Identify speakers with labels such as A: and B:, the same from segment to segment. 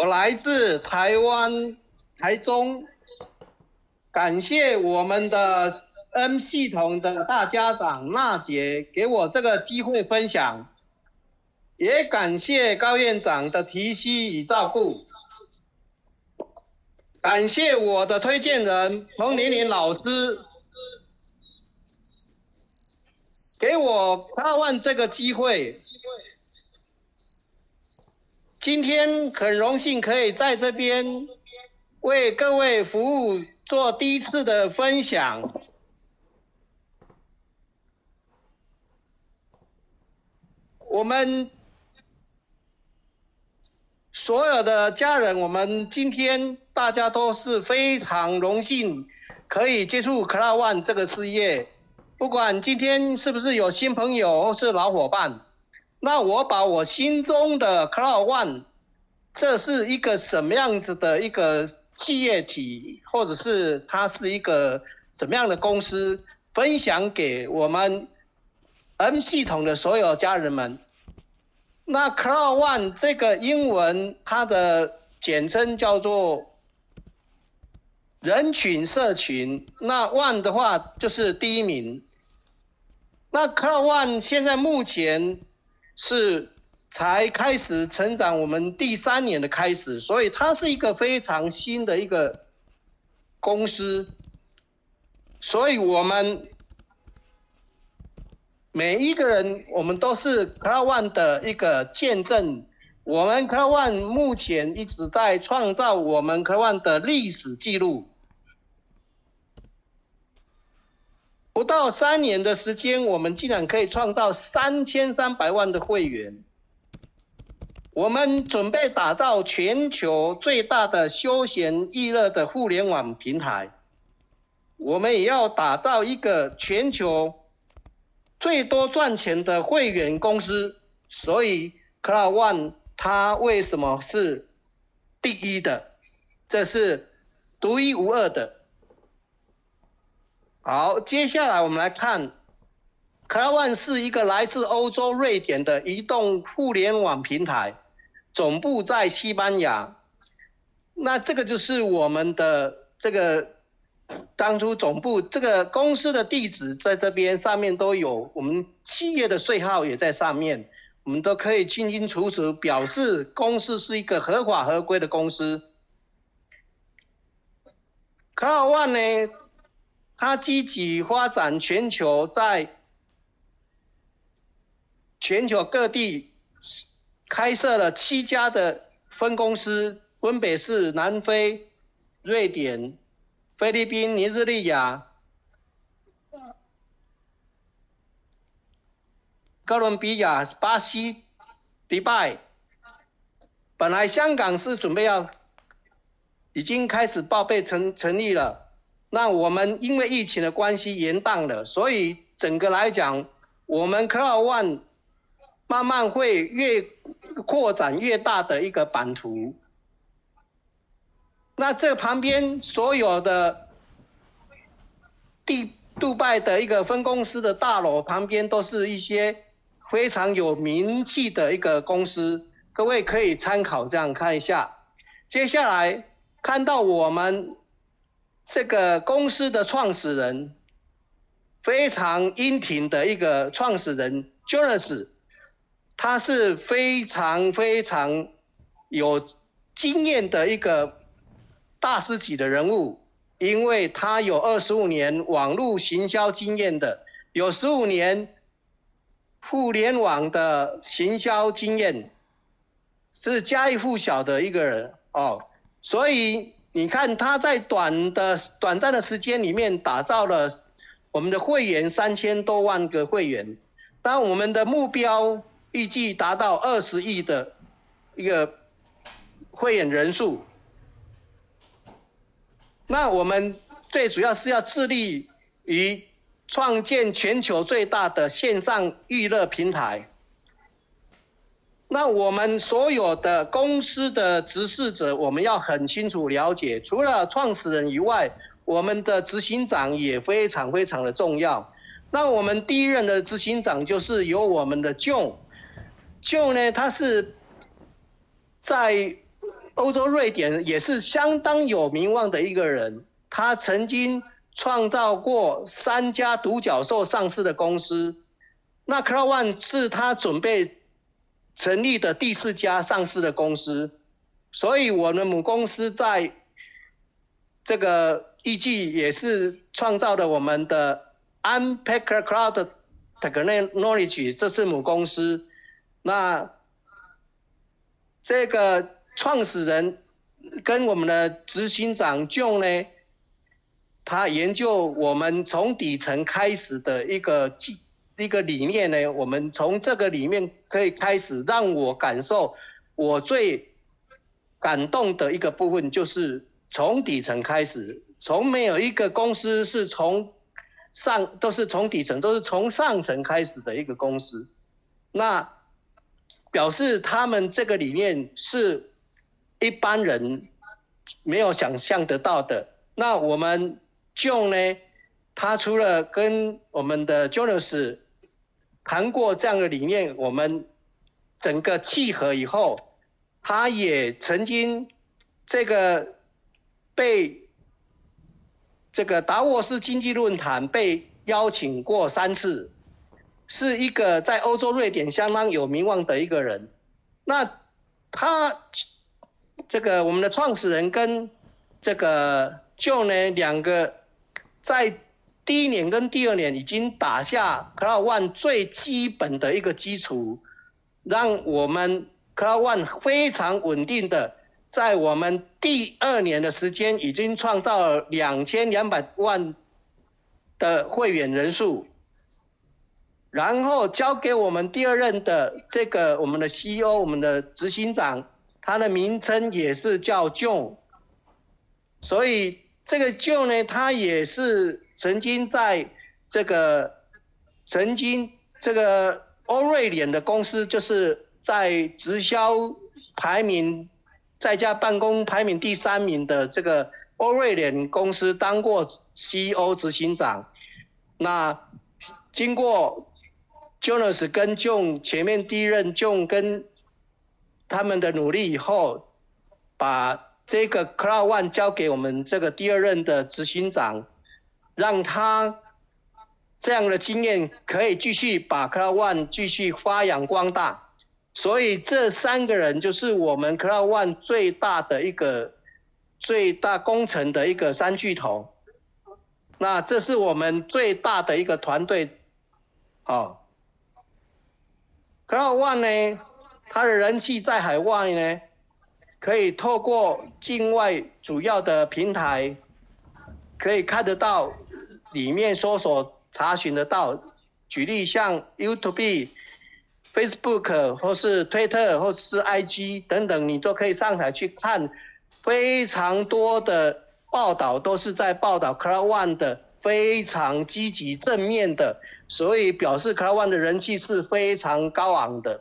A: 我来自台湾台中，感谢我们的 N 系统的大家长娜姐给我这个机会分享，也感谢高院长的提携与照顾，感谢我的推荐人彭玲玲老师给我CLOT1这个机会。今天很荣幸可以在这边为各位服务做第一次的分享。我们所有的家人，我们今天大家都是非常荣幸可以接触CLOT1这个事业，不管今天是不是有新朋友或是老伙伴，那我把我心中的CLOT1这是一个什么样子的一个企业体，或者是它是一个什么样的公司，分享给我们 M 系统的所有家人们。那 CLOT1这个英文它的简称叫做人群社群，那 1的话就是第一名。那 CLOT1现在目前是才开始成长，我们第3年的开始，所以它是一个非常新的一个公司，所以我们每一个人，我们都是CLOT1的一个见证。我们CLOT1目前一直在创造我们CLOT1的历史记录。不到3年的时间，我们竟然可以创造3300万的会员。我们准备打造全球最大的休闲娱乐的互联网平台，我们也要打造一个全球最多赚钱的会员公司。所以 CLOT1 它为什么是第一的？这是独一无二的。好，接下来我们来看 CLOT1 是一个来自欧洲瑞典的移动互联网平台，总部在西班牙。那这个就是我们的这个当初总部，这个公司的地址在这边上面都有，我们企业的税号也在上面，我们都可以清清楚楚表示公司是一个合法合规的公司。CLOT1 呢，它积极发展全球，在全球各地开设了7家的分公司，分别是南非、瑞典、菲律宾、尼日利亚、哥伦比亚、巴西、迪拜。本来香港是准备已经开始报备成立了，那我们因为疫情的关系延宕了，所以整个来讲，我们 CLOT1 慢慢会越扩展越大的一个版图。那这旁边所有的杜拜的一个分公司的大楼旁边都是一些非常有名气的一个公司，各位可以参考这样看一下。接下来看到我们这个公司的创始人，非常英挺的一个创始人 Jonas， 他是非常非常有经验的一个大师级的人物，因为他有25年网络行销经验的，有15年互联网的行销经验，是家喻户晓的一个人哦。所以你看他在短暂的时间里面打造了我们的会员3000多万个会员，当我们的目标预计达到20亿的一个会员人数。那我们最主要是要致力于创建全球最大的线上娱乐平台。那我们所有的公司的执事者，我们要很清楚了解，除了创始人以外，我们的执行长也非常非常的重要。那我们第一任的执行长就是由我们的John呢，他是在欧洲瑞典也是相当有名望的一个人，他曾经创造过3家独角兽上市的公司，那 Cloud1 是他准备成立的第4家上市的公司，所以我们母公司在这个预计也是创造了我们的 Unpacker Cloud Technology， 这是母公司。那这个创始人跟我们的执行长 John 呢，他研究我们从底层开始的一个理念呢，我们从这个里面可以开始让我感受，我最感动的一个部分就是从底层开始，从没有一个公司是都是从底层，都是从上层开始的一个公司，那表示他们这个理念是一般人没有想象得到的。那我们 John 呢，他除了跟我们的 Jonas 谈过这样的理念，我们整个契合以后，他也曾经被这个达沃斯经济论坛被邀请过3次，是一个在欧洲瑞典相当有名望的一个人。那他这个我们的创始人跟这个 John 呢，两个在第1年跟第2年已经打下 Cloud1 最基本的一个基础，让我们 Cloud1 非常稳定的在我们第2年的时间已经创造了2200万的会员人数，然后交给我们第2任的这个我们的 CEO， 我们的执行长，他的名称也是叫 John， 所以这个 John 呢，他也是曾经在这个欧瑞联的公司，就是在直销排名在家办公排名第3名的这个欧瑞联公司当过 CEO 执行长。那经过 Jonas 跟 John 前面第1任 John 跟他们的努力以后，把这个 Cloud1 交给我们这个第2任的执行长，让他这样的经验可以继续把 Cloud1 继续发扬光大。所以这3个人就是我们 Cloud1 最大工程的一个3巨头。那这是我们最大的一个团队。Cloud1 呢，它的人气在海外呢，可以透过境外主要的平台可以看得到，里面搜索查询得到。举例像 YouTube、Facebook 或是 Twitter 或是 IG 等等，你都可以上台去看，非常多的报道都是在报道 Cloud1 的非常积极正面的，所以表示 Cloud1 的人气是非常高昂的。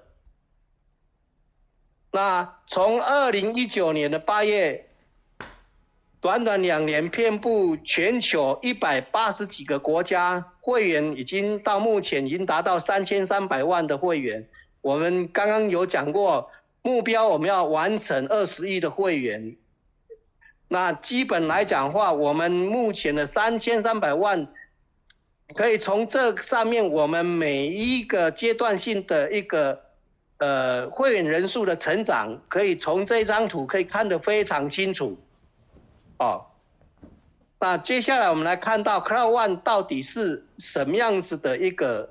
A: 那从2019年的8月，短短2年遍布全球180几个国家，会员已经到目前已经达到3300万的会员。我们刚刚有讲过，目标我们要完成20亿的会员。那基本来讲的话，我们目前的3300万，可以从这上面我们每一个阶段性的一个会员人数的成长，可以从这张图可以看得非常清楚。那接下来我们来看到 Cloud1 到底是什么样子的一个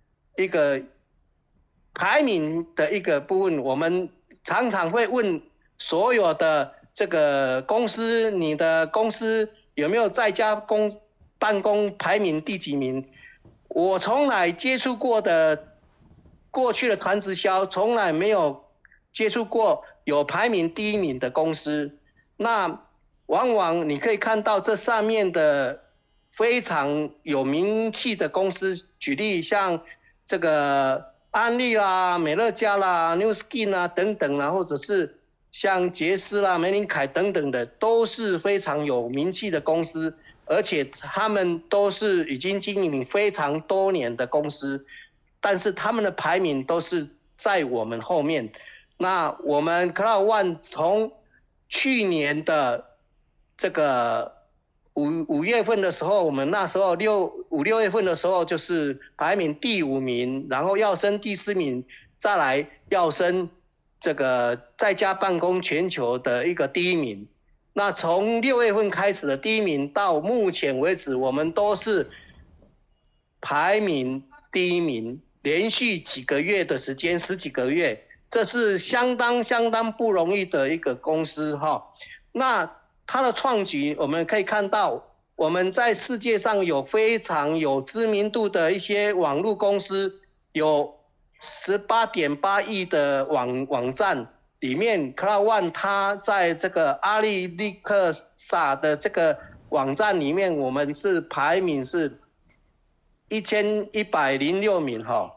A: 排名的一个部分。我们常常会问所有的这个公司，你的公司有没有在家办公排名第几名？我从来接触过的过去的团直销，从来没有接触过有排名第1名的公司。那往往你可以看到这上面的非常有名气的公司，举例像这个安利啦、美乐家啦、New Skin 啊等等啦，或者是像杰斯啦、梅林凯等等的，都是非常有名气的公司，而且他们都是已经经营非常多年的公司，但是他们的排名都是在我们后面。那我们 Cloud1 从去年的这个五月份的时候，我们那时候五六月份的时候就是排名第5名，然后要升第4名，再来要升这个在家办公全球的一个第1名。那从6月份开始的第1名到目前为止，我们都是排名第1名，连续几个月的时间，10几个月，这是相当不容易的一个公司哈。那它的创举我们可以看到，我们在世界上有非常有知名度的一些网络公司，有 18.8 亿的网站里面 Cloud One 它在这个阿里立克萨的这个网站里面，我们是排名是1106名哈，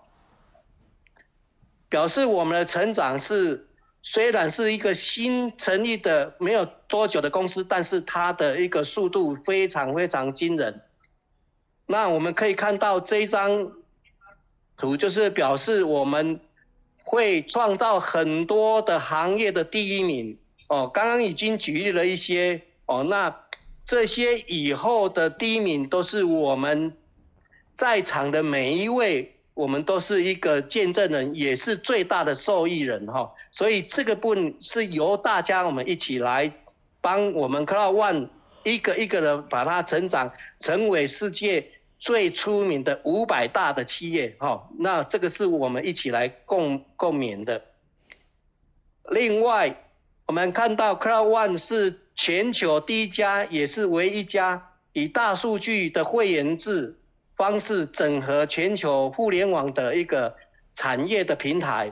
A: 表示我们的成长是虽然是一个新成立的没有多久的公司，但是它的一个速度非常惊人。那我们可以看到这一张图，就是表示我们会创造很多的行业的第1名哦。刚刚已经举例了一些哦，那这些以后的第1名都是我们在场的每一位。我们都是一个见证人，也是最大的受益人哈，所以这个部分是由大家我们一起来帮我们 Cloud One 一个一个的把它成长成为世界最出名的500大的企业哈。那这个是我们一起来共勉的。另外，我们看到 Cloud One 是全球第一家，也是唯一一家以大数据的会员制方式整合全球互联网的一个产业的平台，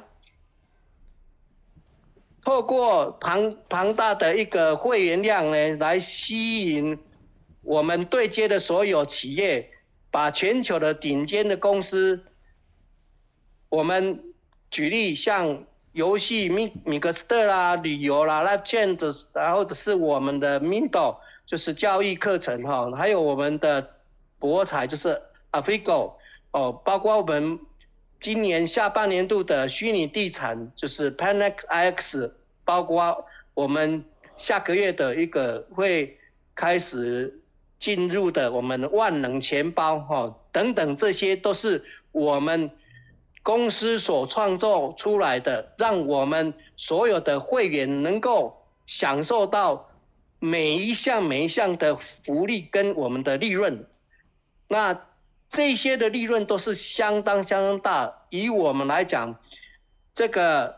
A: 透过庞大的一个会员量呢，来吸引我们对接的所有企业，把全球的顶尖的公司，我们举例像游戏Mixer啦、旅游啦、LiveChat， 然后是我们的 Mindo， 就是教育课程哈，还有我们的博彩就是Afigo 哦，包括我们今年下半年度的虚拟地产就是 PanXIX， 包括我们下个月的一个会开始进入的我们万能钱包哈等等，这些都是我们公司所创造出来的，让我们所有的会员能够享受到每一项的福利跟我们的利润。那这些的利润都是相当大，以我们来讲，这个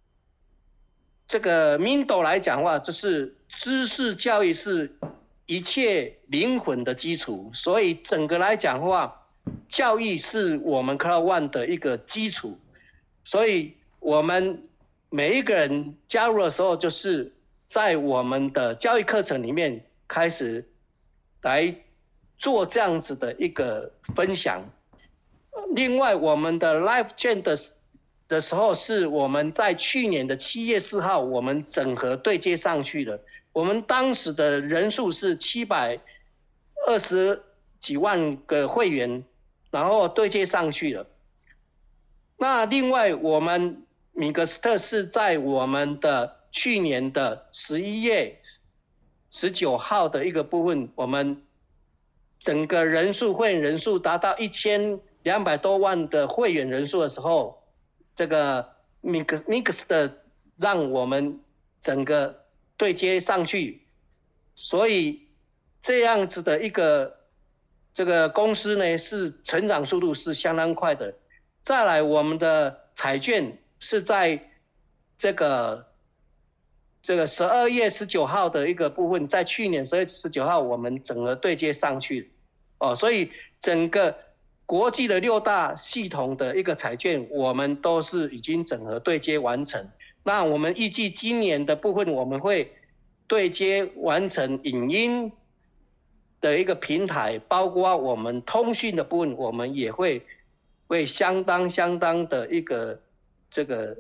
A: Mindo 来讲的话，就是知识教育是一切灵魂的基础，所以整个来讲的话，教育是我们 Cloud One 的一个基础，所以我们每一个人加入的时候，就是在我们的教育课程里面开始来做这样子的一个分享。另外，我们的 LiveChat 的时候，是我们在去年的7月4号，我们整合对接上去的。我们当时的人数是720几万个会员，然后对接上去了。那另外，我们Mixer是在我们的去年的11月19号的一个部分，我们整个会员人数达到1200多万的会员人数的时候，这个 Mixer 让我们整个对接上去，所以这样子的一个这个公司呢，是成长速度是相当快的。再来，我们的彩券是在这个12月19号的一个部分，在去年12月19号我们整个对接上去所以整个国际的6大系统的一个彩券，我们都是已经整合对接完成。那我们预计今年的部分，我们会对接完成影音的一个平台，包括我们通讯的部分，我们也会相当的一个这个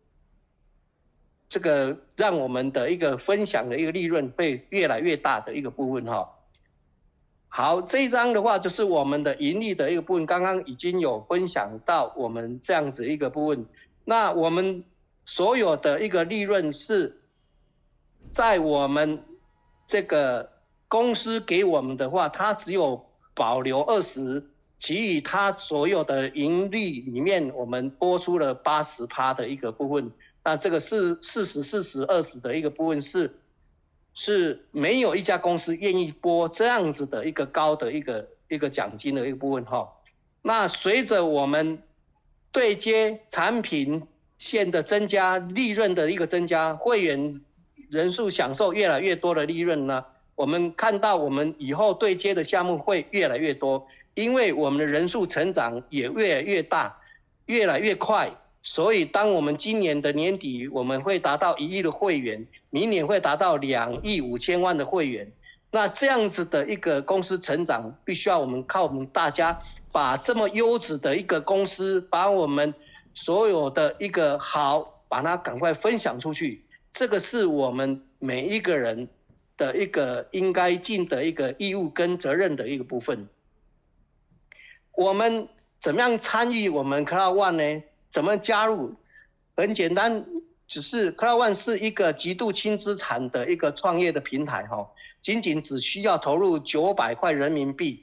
A: 让我们的一个分享的一个利润会越来越大的一个部分哈。好，这一张的话就是我们的盈利的一个部分，刚刚已经有分享到我们这样子一个部分。那我们所有的一个利润是在我们这个公司给我们的话，它只有保留20%，其余它所有的盈利里面，我们拨出了80%的一个部分。那这个是40、40、20的一个部分是没有一家公司愿意拨这样子的一个高的一个奖金的一个部分哈。那随着我们对接产品线的增加，利润的一个增加，会员人数享受越来越多的利润呢，我们看到我们以后对接的项目会越来越多，因为我们的人数成长也越来越大，越来越快。所以当我们今年的年底我们会达到1亿的会员，明年会达到2亿5千万的会员，那这样子的一个公司成长，必须要我们靠我们大家把这么优质的一个公司，把我们所有的一个好，把它赶快分享出去，这个是我们每一个人的一个应该尽的一个义务跟责任的一个部分。我们怎么样参与我们 Cloud One 呢？怎么加入？很简单，只是 Cloud One 是一个极度轻资产的一个创业的平台哈，仅只需要投入900块人民币，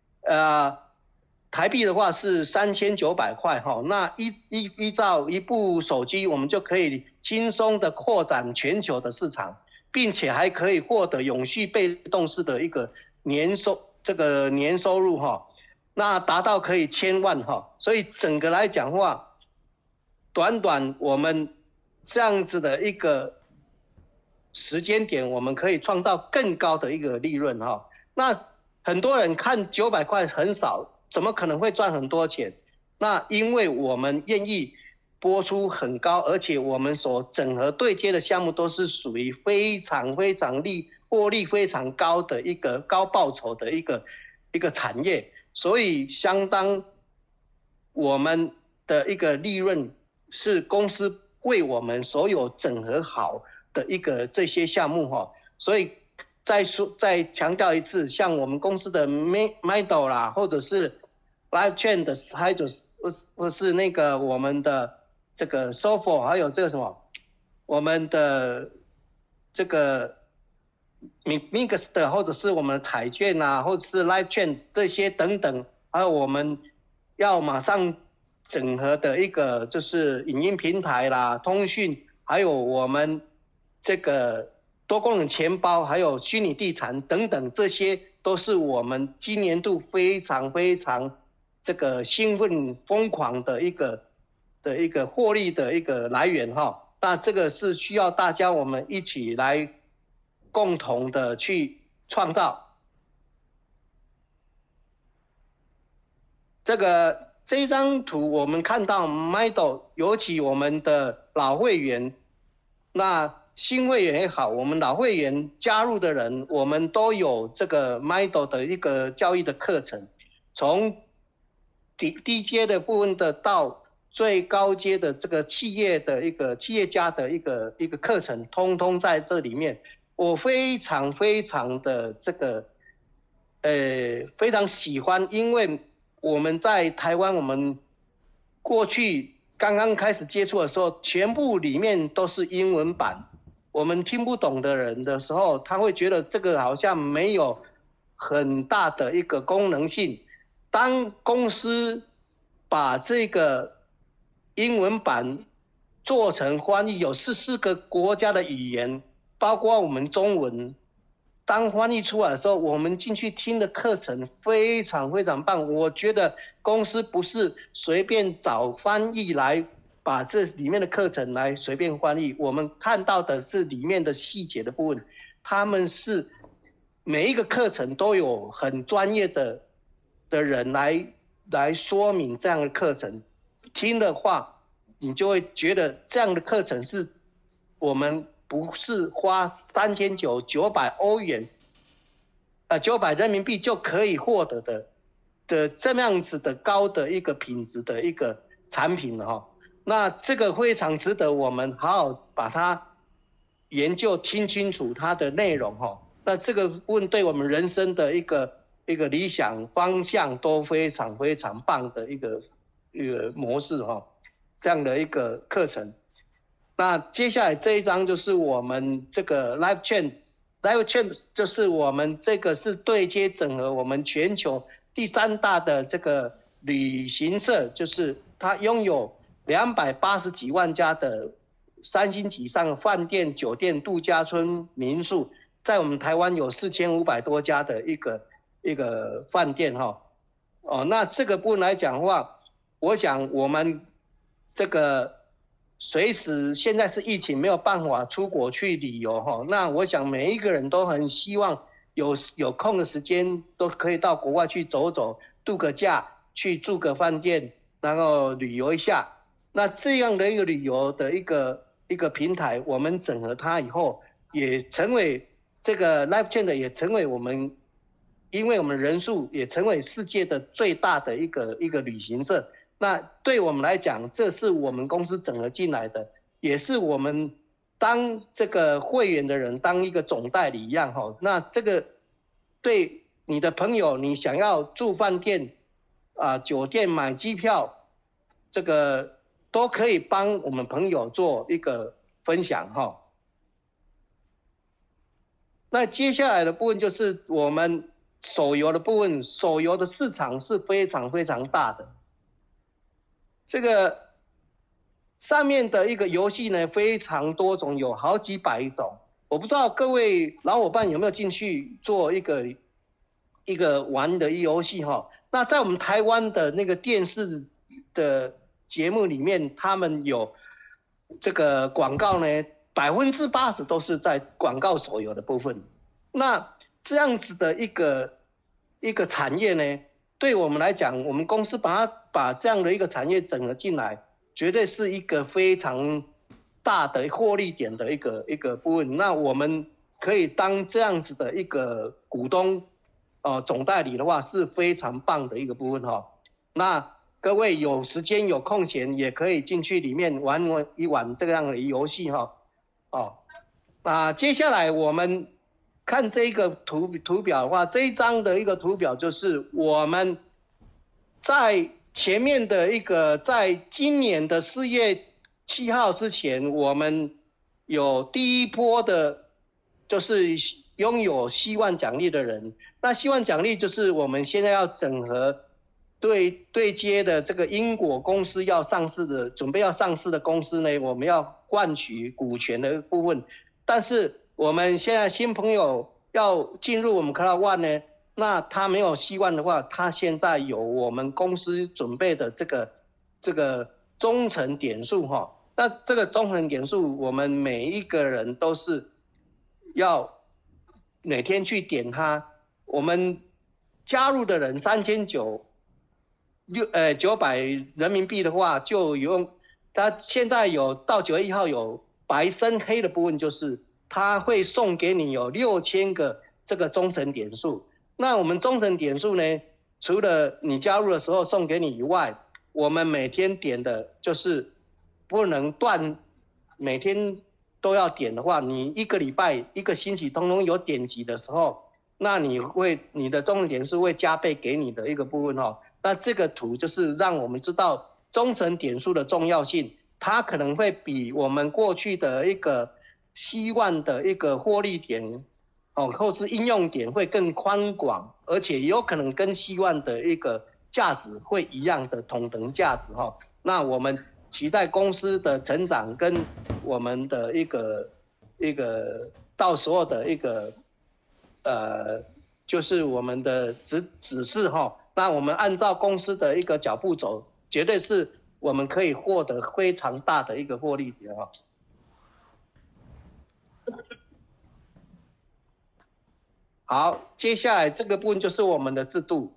A: 台币的话是3900块哈。那依照一部手机，我们就可以轻松的扩展全球的市场，并且还可以获得永续被动式的一个年收入哈，那达到可以1000万哈。所以整个来讲话，短我们这样子的一个时间点，我们可以创造更高的一个利润哈。那很多人看900块很少，怎么可能会赚很多钱？那因为我们愿意拨出很高，而且我们所整合对接的项目都是属于非常获利非常高的一个高报酬的一个产业，所以相当我们的一个利润是公司为我们所有整合好的一个这些项目哈。所以再强调一次，像我们公司的 Mido 啦，或者是 LiveChain 的 Hydros， 或是那个我们的这个 Sofo， 还有这个什么我们的这个 Mix 的，或者是我们的彩券啊，或者是 LiveChain 这些等等，还有我们要马上整合的一个就是影音平台啦、通讯，还有我们这个多功能钱包，还有虚拟地产等等，这些都是我们今年度非常这个兴奋疯狂的一个获利的一个来源哈。那这个是需要大家我们一起来共同的去创造。这一张图我们看到 Mido， 尤其我们的老会员，那新会员也好，我们老会员加入的人，我们都有这个 Mido 的一个教育的课程，从低阶的部分的到最高阶的这个企业家的一个课程，通通在这里面。我非常的这个非常喜欢，因为我们在台湾，我们过去刚刚开始接触的时候，全部里面都是英文版，我们听不懂的人的时候，他会觉得这个好像没有很大的一个功能性。当公司把这个英文版做成翻译，有14个国家的语言，包括我们中文，当翻译出来的时候，我们进去听的课程非常棒。我觉得公司不是随便找翻译来把这里面的课程来随便翻译，我们看到的是里面的细节的部分，他们是每一个课程都有很专业的人来说明这样的课程，听的话你就会觉得这样的课程是我们不是花3900欧元900人民币就可以获得的这么样子的高的一个品质的一个产品哈。那这个非常值得我们好好把它研究听清楚它的内容哈。那这个部分对我们人生的一个理想方向都非常棒的一个模式哈，这样的一个课程。 那接下来这一张就是我们这个 Life Change 就是我们这个是对接整合我们全球第3大的这个旅行社，就是它拥有280几万家的3星级以上的饭店、酒店、度假村、民宿，在我们台湾有4500多家的一个饭店哈。那这个部分来讲的话，我想我们这个随时现在是疫情没有办法出国去旅游哈，那我想每一个人都很希望有空的时间都可以到国外去走走，度个假，去住个饭店，然后旅游一下。那这样的一个旅游的一个平台，我们整合它以后，也成为这个 Life Change 也成为我们，因为我们人数也成为世界的最大的一个旅行社。那对我们来讲，这是我们公司整合进来的，也是我们当这个会员的人当一个总代理一样哈。那这个对你的朋友，你想要住饭店酒店买机票，这个都可以帮我们朋友做一个分享哈。那接下来的部分就是我们手游的部分，手游的市场是非常非常大的。这个上面的一个游戏呢，非常多种，有好几百种。我不知道各位老伙伴有没有进去做一个玩的游戏哈。那在我们台湾的那个电视的节目里面，他们有这个广告呢，80%都是在广告手游的部分。那这样子的一个产业呢，对我们来讲，我们公司把这样的一个产业整合进来，绝对是一个非常大的获利点的一个部分。那我们可以当这样子的一个股东总代理的话，是非常棒的一个部分哈。那各位有时间有空闲，也可以进去里面玩一玩这样的游戏哈。那接下来我们看这个图表的话，这一张的一个图表就是我们在前面的一个，在今年的4月7号之前，我们有第一波的，就是拥有希望奖励的人。那希望奖励就是我们现在要整合对接的这个英国公司要上市的，准备要上市的公司呢，我们要换取股权的部分。但是我们现在新朋友要进入我们 Cloud One 呢，那他没有希望的话，他现在有我们公司准备的这个忠诚点数哈。那这个忠诚点数，我们每一个人都是要每天去点它。我们加入的人3900人民币的话，就用他现在有到9月1号有白深黑的部分，就是他会送给你有6000个这个忠诚点数。那我们忠诚点数呢，除了你加入的时候送给你以外，我们每天点的就是不能断，每天都要点的话，你一个礼拜一个星期通通有点击的时候，那你的忠诚点数会加倍给你的一个部分哦。那这个图就是让我们知道忠诚点数的重要性，它可能会比我们过去的一个希望的一个获利点或是应用点会更宽广，而且有可能跟希望的一个价值会一样的同等价值哈。那我们期待公司的成长跟我们的一个到时候的一个就是我们的指示哈。那我们按照公司的一个脚步走，绝对是我们可以获得非常大的一个获利点哈。好，接下来这个部分就是我们的制度。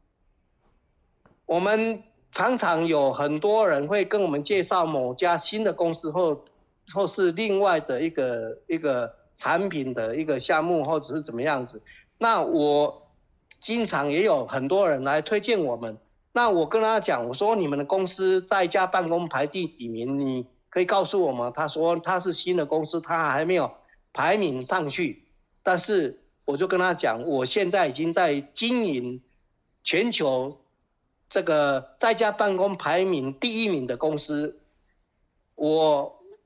A: 我们常常有很多人会跟我们介绍某家新的公司或是另外的一个产品的一个项目，或者是怎么样子。那我经常也有很多人来推荐我们。那我跟他讲，我说你们的公司在家办公排第几名？你可以告诉我吗？他说他是新的公司，他还没有排名上去。但是我就跟他讲，我现在已经在经营全球这个在家办公排名第1名的公司。我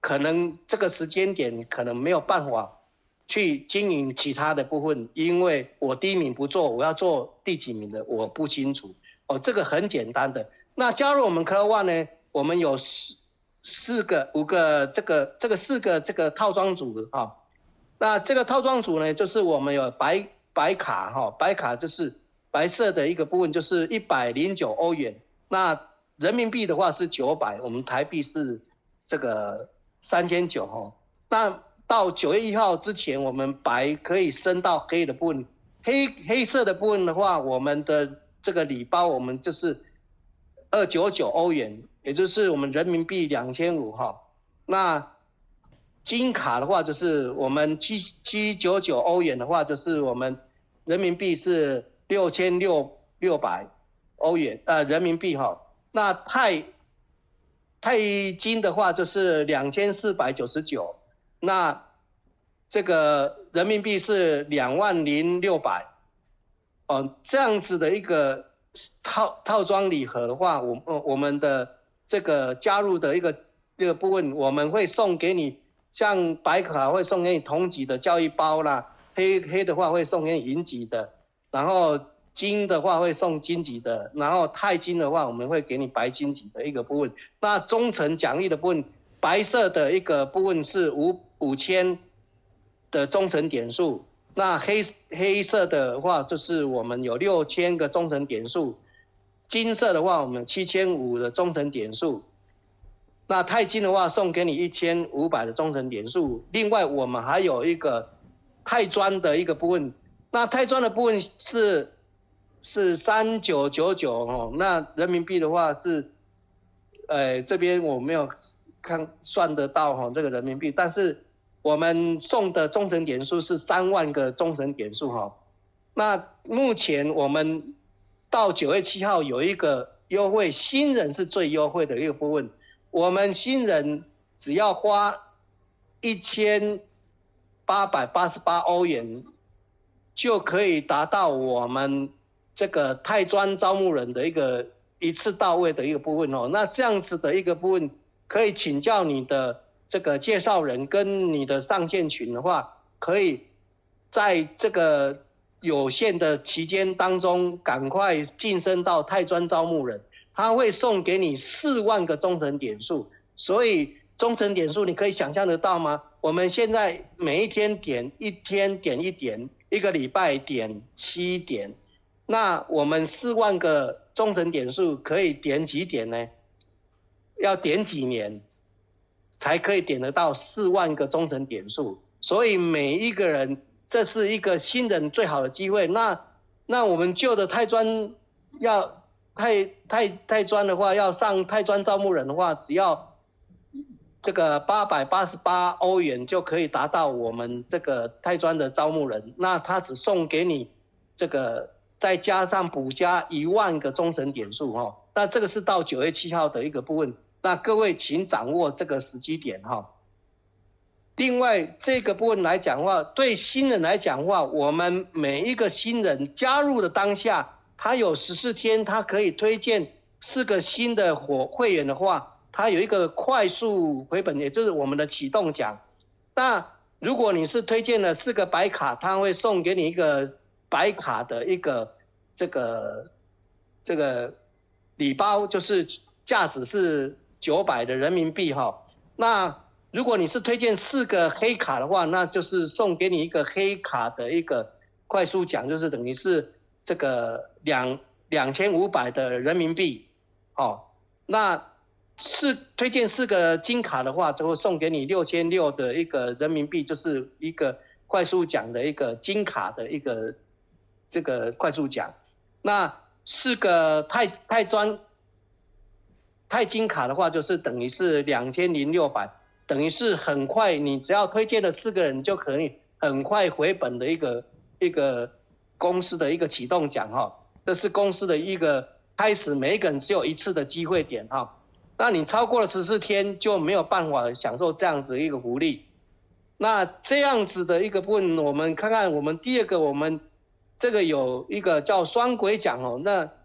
A: 可能这个时间点可能没有办法去经营其他的部分，因为我第一名不做，我要做第几名的我不清楚。这个很简单的。那加入我们 Cloud One 呢，我们有5个这个4个这个套装组那这个套装组呢，就是我们有白卡白卡就是白色的一个部分就是109欧元，那人民币的话是900，我们台币是这个3900那到9月1号之前，我们白可以升到黑的部分，黑色的部分的话，我们的这个礼包我们就是299欧元，也就是我们人民币2500那金卡的话就是我们799欧元的话，就是我们人民币是6600欧元人民币那泰金的话就是2499，那这个人民币是20600这样子的一个套装礼盒的话，我们的这个加入的一个部分，我们会送给你，像白卡会送给你同级的教育包啦，黑的话会送给你银级的，然后金的话会送金级的，然后钛金的话我们会给你白金级的一个部分。那忠诚奖励的部分，白色的一个部分是5000的忠诚点数，那黑色的话就是我们有6000个忠诚点数，金色的话我们7500的忠诚点数，那钛金的话送给你1500的忠诚点数。另外我们还有一个钛砖的一个部分，那钛砖的部分是3999那人民币的话是这边我没有算得到这个人民币，但是我们送的忠诚点数是3万个忠诚点数那目前我们到9月7号有一个优惠，新人是最优惠的一个部分，我们新人只要花1888欧元就可以达到我们这个泰砖招募人的一次到位的一个部分那这样子的一个部分，可以请教你的这个介绍人跟你的上线群的话，可以在这个有限的期间当中赶快晋升到泰砖招募人，他会送给你4万个忠诚点数。所以忠诚点数你可以想象得到吗？我们现在每一天点1天点1点，一个礼拜点7点，那我们4万个忠诚点数可以点几点呢？要点几年才可以点得到4万个忠诚点数？所以每一个人，这是一个新人最好的机会。那我们旧的泰砖要泰砖的话，要上泰砖招募人的话，只要这个888欧元就可以达到我们这个泰砖的招募人。那他只送给你这个再加上补加1万个忠诚点数那这个是到9月7号的一个部分。那各位请掌握这个时机点另外这个部分来讲的话，对新人来讲的话，我们每一个新人加入的当下，他有14天，他可以推荐4个新的会员的话，他有一个快速回本，也就是我们的启动奖。那如果你是推荐了4个白卡，他会送给你一个白卡的一个这个礼包，就是价值是900的人民币那如果你是推荐4个黑卡的话，那就是送给你一个黑卡的一个快速奖，就是等于是这个2500的人民币那推荐4个金卡的话，就会送给你6600的一个人民币，就是一个快速奖的一个金卡的一个这个快速奖。那4个钛金卡的话，就是等于是2600，等于是很快，你只要推荐了4个人就可以很快回本的一个公司的一个启动奖这是公司的一个开始，每一个人只有1次的机会点那你超过了14天就没有办法享受这样子一个福利。那这样子的一个部分，我们看看我们第二个，我们这个有一个叫双轨奖那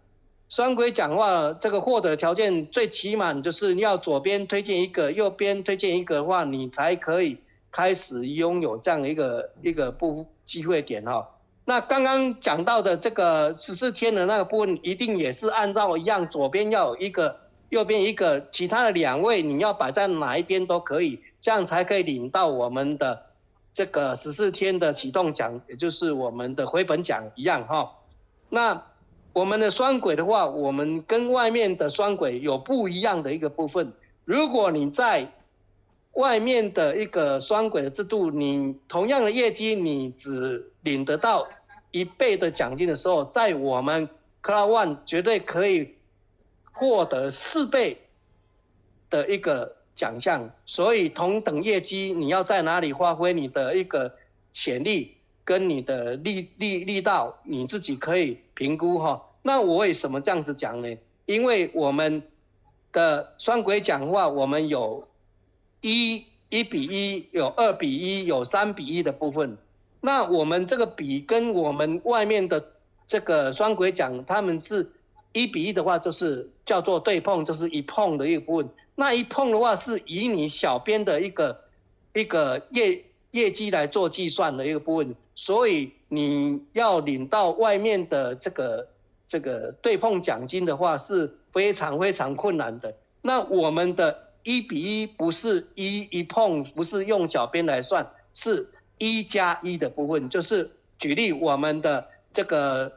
A: 双轨奖的话，这个获得条件最起码就是要左边推荐一个，右边推荐一个的话，你才可以开始拥有这样的一个机会点哈。那刚刚讲到的这个14天的那个部分，一定也是按照一样，左边要有一个，右边一个，其他的2位你要摆在哪一边都可以，这样才可以领到我们的这个14天的启动奖，也就是我们的回本奖一样哈。那我们的双轨的话，我们跟外面的双轨有不一样的一个部分。如果你在外面的一个双轨的制度，你同样的业绩，你只领得到1倍的奖金的时候，在我们 Cloud One 绝对可以获得4倍的一个奖项。所以同等业绩，你要在哪里发挥你的一个潜力跟你的力道，你自己可以评估哈。那我为什么这样子讲呢？因为我们的双轨奖的话，我们有1比1，有2比1，有3比1的部分。那我们这个比跟我们外面的这个双轨奖，他们是1比1的话，就是叫做对碰，就是1碰的一个部分。那1碰的话，是以你小编的一个业绩来做计算的一个部分，所以你要领到外面的这个对碰奖金的话，是非常非常困难的。那我们的1比1不是一碰，不是用小编来算，是1+1的部分。就是举例我们的这个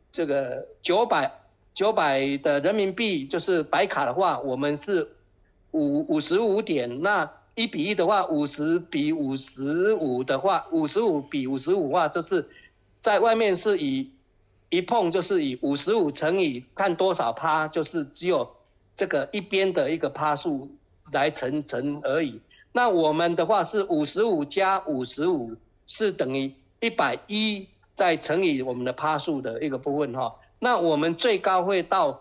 A: 900的人民币，就是白卡的话，我们是55点，那1比1的话，50比55的话，55比55的话，就是在外面是以一碰就是以55乘以看多少趴，就是只有这个一边的一个趴数来乘而已。那我们的话是55加55是等于110，再乘以我们的趴数的一个部分哈。那我们最高会到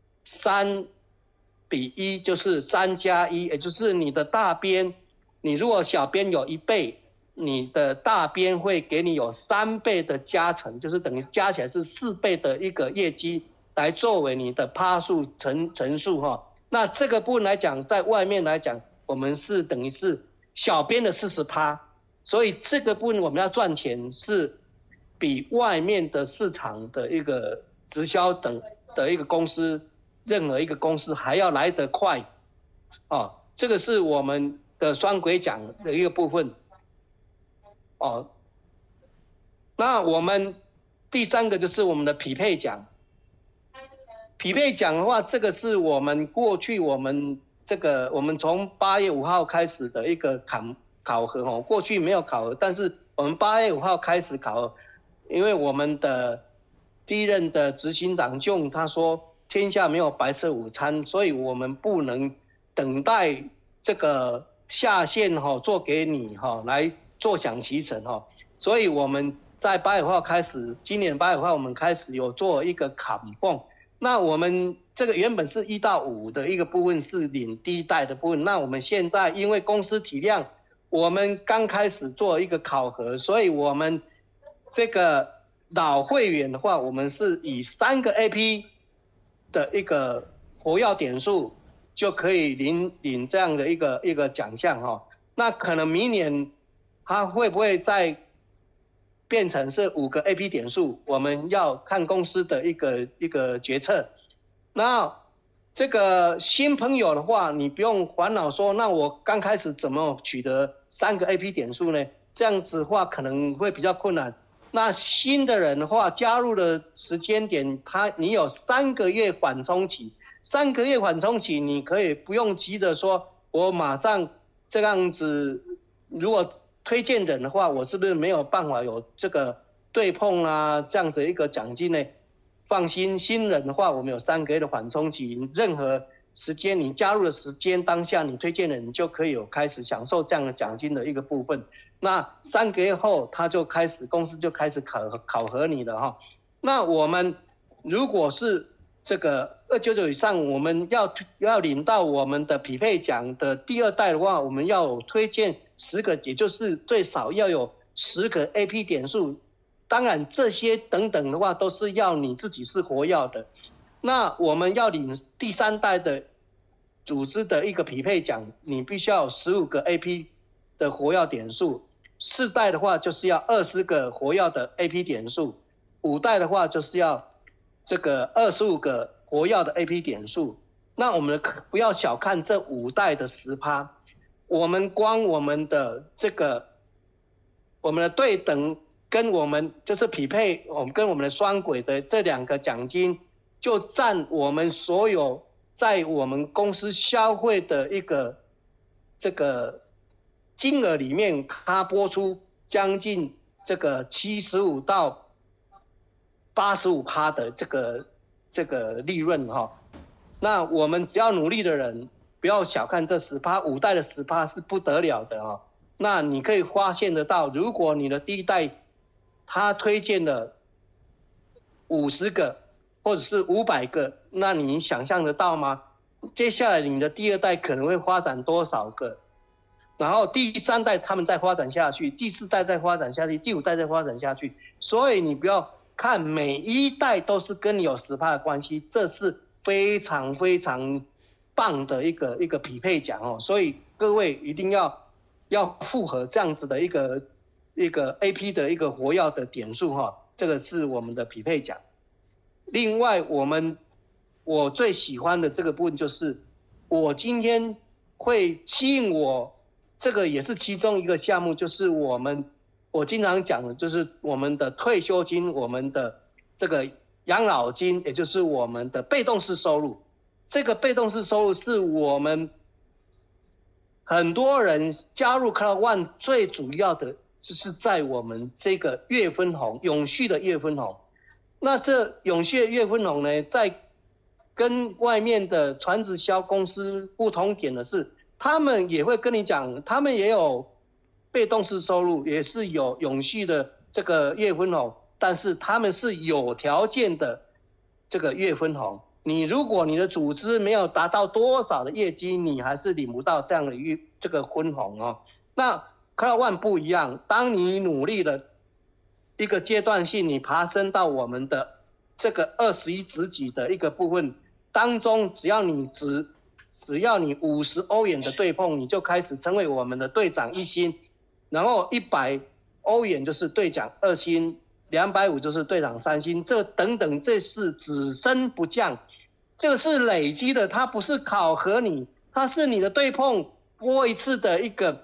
A: 3比1，就是3+1，也就是你的大编，你如果小编有1倍，你的大编会给你有3倍的加成，就是等于加起来是4倍的一个业绩来作为你的趴数乘数哈。那这个部分来讲，在外面来讲，我们是等于是小编的40%，所以这个部分我们要赚钱是比外面的市场的一个直销等的一个公司，任何一个公司还要来得快哦。这个是我们的双轨奖的一个部分哦。那我们第3个就是我们的匹配奖。匹配奖的话，这个是我们过去我们从8月5号开始的一个考核哦。过去没有考核，但是我们8月5号开始考核，因为我们的第一任的执行长John他说天下没有白吃午餐，所以我们不能等待这个下线做给你来坐享其成所以我们在8月5号开始，今年8月5号我们开始有做一个砍缝。那我们这个原本是1到5的一个部分是领第一代的部分，那我们现在因为公司体量，我们刚开始做一个考核，所以我们这个老会员的话，我们是以3个 AP 的一个活跃点数就可以领这样的一个奖项那可能明年它会不会再变成是5个 AP 点数，我们要看公司的一个决策。那这个新朋友的话，你不用烦恼说，那我刚开始怎么取得3个 AP 点数呢？这样子的话可能会比较困难。那新的人的话，加入的时间点，你有3个月缓冲期，3个月缓冲期，你可以不用急着说，我马上这样子，如果推荐人的话，我是不是没有办法有这个对碰啊这样子一个奖金呢？放心，新人的话，我们有3个月的缓冲期，任何时间你加入的时间当下你推荐人，你就可以有开始享受这样的奖金的一个部分。那3个月后，公司就开始考核你了那我们如果是这个299以上，我们要领到我们的匹配奖的第2代的话，我们要有推荐10个，也就是最少要有10个 AP 点数。当然这些等等的话都是要你自己是活跃的。 那我们要领第3代的组织的一个匹配奖，你必须要有15个 AP 的活跃点数，4代的话就是要20个活跃的 AP 点数，5代的话就是要这个25个活跃的 AP 点数。那我们不要小看这5代的10%，我们光我们的这个我们的对等跟我们就是匹配，我们跟我们的双轨的这2个奖金，就占我们所有在我们公司消费的一个这个金额里面，它拨出将近这个75到85%的这个利润哈。那我们只要努力的人，不要小看这10%，5代的10%是不得了的哈。那你可以发现得到，如果你的第1代他推荐了50个或者是500个，那你想象得到吗？接下来你的第2代可能会发展多少个？然后第3代他们再发展下去，第4代再发展下去，第5代再发展下去。所以你不要看每一代都是跟你有10%的关系，这是非常非常棒的一个匹配奖哦。所以各位一定要符合这样子的一个 AP 的一个活跃的点数哈，这个是我们的匹配奖。另外我最喜欢的这个部分就是我今天会吸引我，这个也是其中一个项目，就是我经常讲的就是我们的退休金，我们的这个养老金，也就是我们的被动式收入。这个被动式收入是我们很多人加入 Cloud One 最主要的，就是在我们这个月分红，永续的月分红。那这永续的月分红呢，在跟外面的传直销公司不同点的是，他们也会跟你讲，他们也有被动式收入，也是有永续的这个月分红，但是他们是有条件的这个月分红。你如果你的组织没有达到多少的业绩，你还是领不到这样的这个分红哦。那 Cloud One 不一样，当你努力了一个阶段性，你爬升到我们的这个21职级的一个部分当中，只要你50欧元的对碰，你就开始成为我们的队长1星，然后100欧元就是队长2星，250就是队长3星，这等等，这是只升不降，这个是累积的，它不是考核你，它是你的对碰拨一次的一个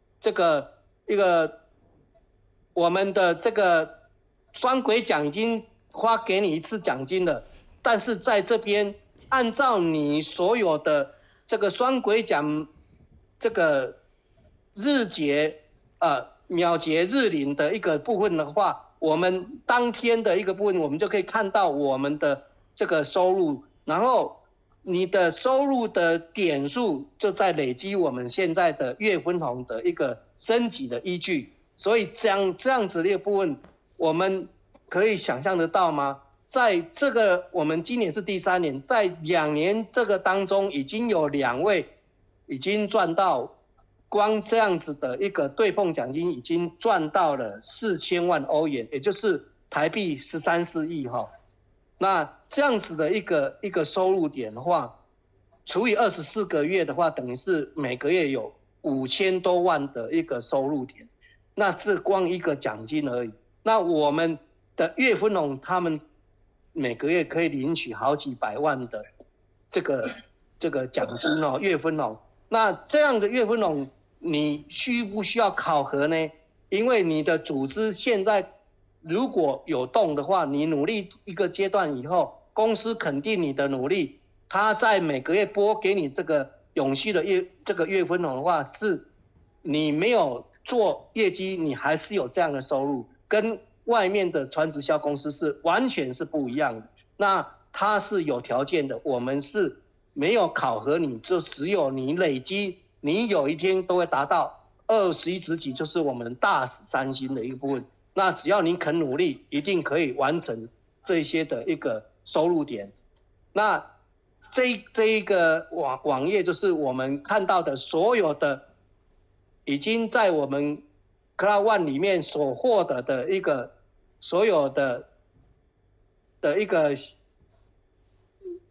A: 我们的这个双轨奖金花给你一次奖金了，但是在这边按照你所有的这个双轨奖这个日结秒结日领的一个部分的话，我们当天的一个部分我们就可以看到我们的这个收入，然后你的收入的点数就在累积我们现在的月分红的一个升级的依据。所以这样子的一个部分，我们可以想象得到吗？在这个我们今年是第3年，在2年这个当中，已经有2位已经赚到，光这样子的一个对碰奖金已经赚到了4000万欧元，也就是台币13、14亿哈。那这样子的一个收入点的话，除以24个月的话，等于是每个月有5000多万的一个收入点。那这光一个奖金而已。那我们的月分红，他们每个月可以领取好几百万的这个奖金哦，月分红。那这样的月分红，你需不需要考核呢？因为你的组织现在如果有动的话，你努力一个阶段以后，公司肯定你的努力，他在每个月拨给你这个永续的这个月分红的话，是你没有做业绩，你还是有这样的收入，跟外面的传直销公司是完全是不一样的。那它是有条件的，我们是没有考核你，就只有你累积，你有一天都会达到21职级，就是我们大使3星的一个部分。那只要你肯努力，一定可以完成这些的一个收入点。那这一个网页就是我们看到的所有的已经在我们 Cloud One 里面所获得的一个所有的一个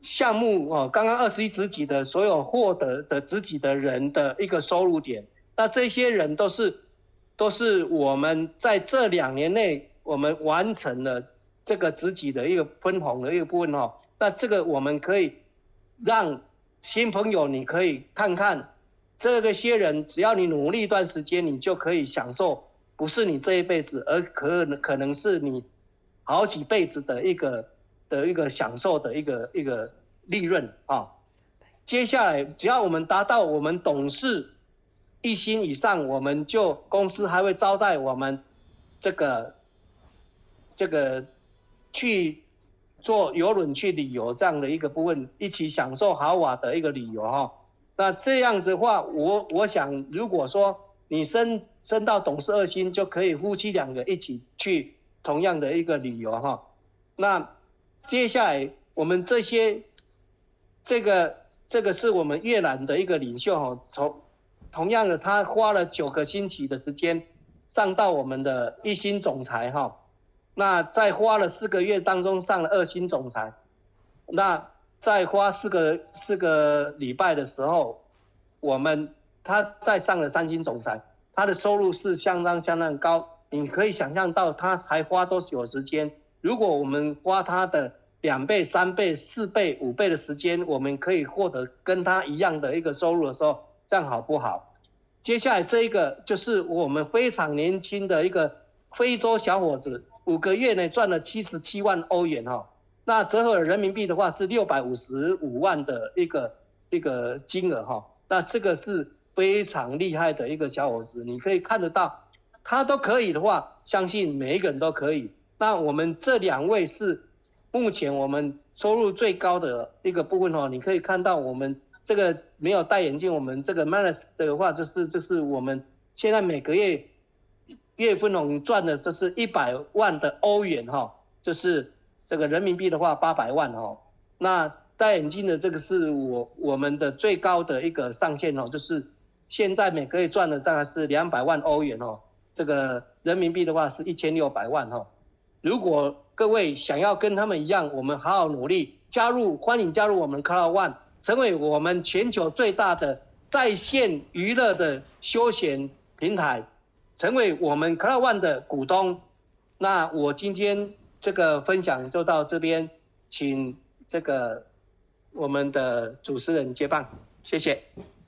A: 项目哦，刚刚21职级的所有获得的职级的人的一个收入点，那这些人都是我们在这2年内我们完成了这个职级的一个分红的一个部分哦。那这个我们可以让新朋友你可以看看，这些人只要你努力一段时间，你就可以享受，不是你这一辈子，而可能是你好几辈子的一个享受的一个利润啊。接下来只要我们达到我们董事1星以上，我们就公司还会招待我们这个去坐邮轮去旅游这样的一个部分，一起享受豪华的一个旅游哈。那这样子的话，我想如果说你升到董事2星，就可以夫妻2个一起去同样的一个旅游哈。那接下来我们这个是我们越南的一个领袖哈，同样的他花了9个星期的时间上到我们的1星总裁哈。那在花了4个月当中上了2星总裁，那在花4个礼拜的时候，他再上了3星总裁，他的收入是相当高。你可以想象到他才花多久时间，如果我们花他的2倍、3倍、4倍、5倍的时间，我们可以获得跟他一样的一个收入的时候，这样好不好？接下来这一个就是我们非常年轻的一个非洲小伙子，5个月内赚了77万欧元哈，那折合人民币的话是655万的一个金额哈，那这个是非常厉害的一个小伙子，你可以看得到，他都可以的话，相信每一个人都可以。那我们这2位是目前我们收入最高的一个部分哦，你可以看到我们这个没有戴眼镜，我们这个 Manus 的话，就是我们现在每个月分红赚的就是100万的欧元哈，就是这个人民币的话800万哦。那戴眼镜的这个是我们的最高的一个上限哦，就是现在每个月赚的大概是200万欧元哦，这个人民币的话是1600万哦。如果各位想要跟他们一样，我们好好努力，欢迎加入我们 Cloud One， 成为我们全球最大的在线娱乐的休闲平台，成为我们 Cloud One 的股东。那我今天这个分享就到这边，请这个我们的主持人接棒，谢谢。